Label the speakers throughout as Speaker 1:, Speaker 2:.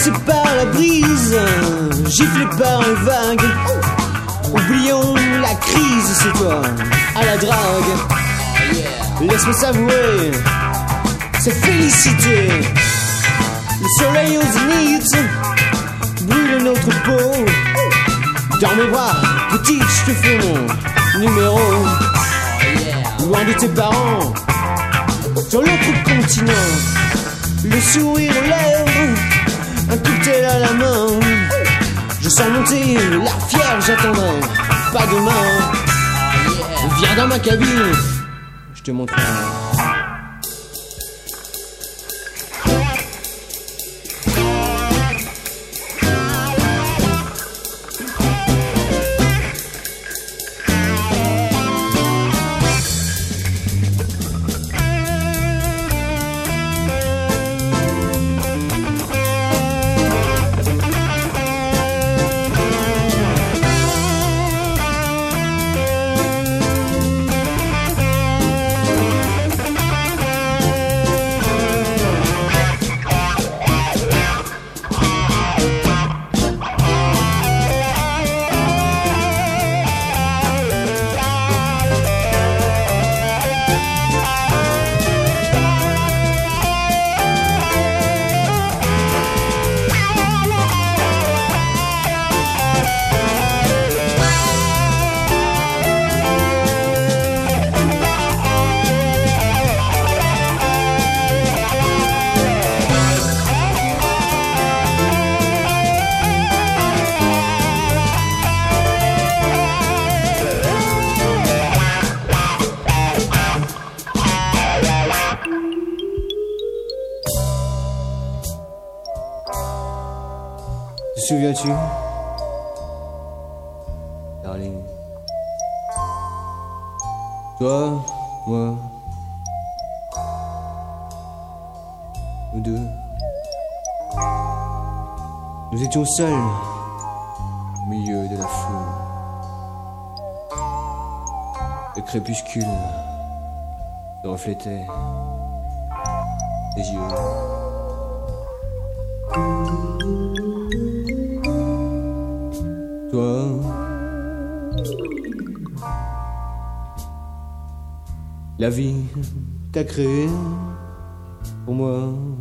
Speaker 1: caressé par la brise, giflé par les vagues. Oublions la crise, c'est toi à la drague. Laisse-moi savourer cette félicité. Le soleil au zénith brûle notre peau. Dans mes bras, petite, je te fais mon numéro. Loin de tes parents, sur l'autre continent, le sourire aux lèvres, un cocktail à la main. Je sens monter la fière, j'attendrai pas demain. Viens dans ma cabine, je te montrerai. Te souviens-tu, darling? Toi, moi, nous deux, nous étions seuls au milieu de la foule. Le crépuscule se reflétait des yeux. Toi, la vie t'a créé pour moi.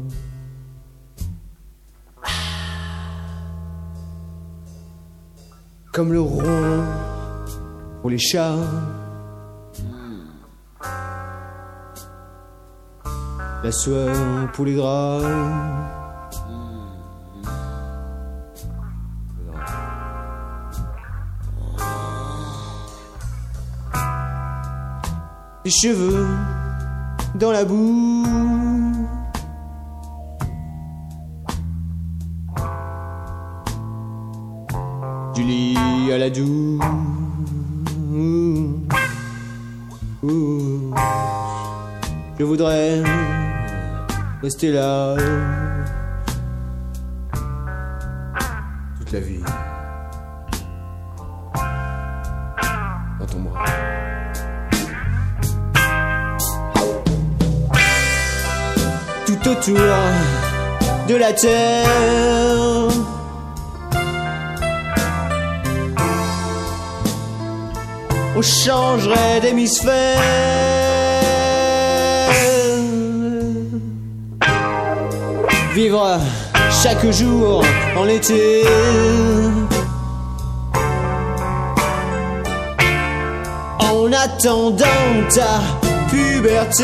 Speaker 1: Comme le rond pour les chats, la sueur pour les draps. Les cheveux dans la boue, du lit à la douche, je voudrais rester là toute la vie dans ton bras. Tout autour de la terre, on changerait d'hémisphère. Vivre chaque jour en été, en attendant ta puberté.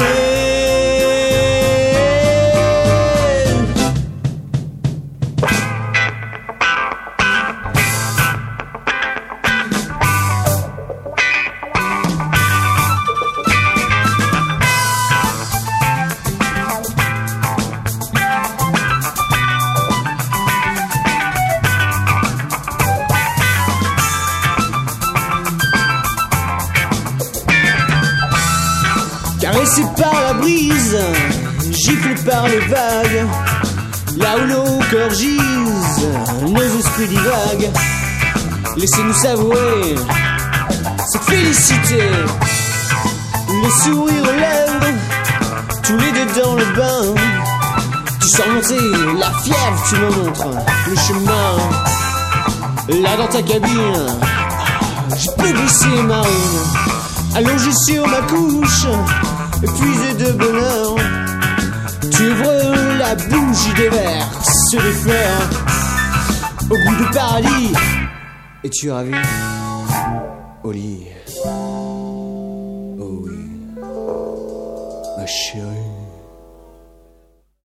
Speaker 1: Caressé par la brise, giflé par les vagues, là où nos cœurs gisent, nos esprits divaguent. Laissez-nous savourer cette félicité, le sourire aux lèvres, tous les deux dans le bain. Tu surmonter la fièvre, tu me montres le chemin. Là dans ta cabine, je peux glisser ma rime, allongé sur ma couche, épuisé de bonheur. Tu ouvres la bouche, j'y déverse les fleurs au goût de paradis, et tu es ravi au lit. Oh oui, ma chérie.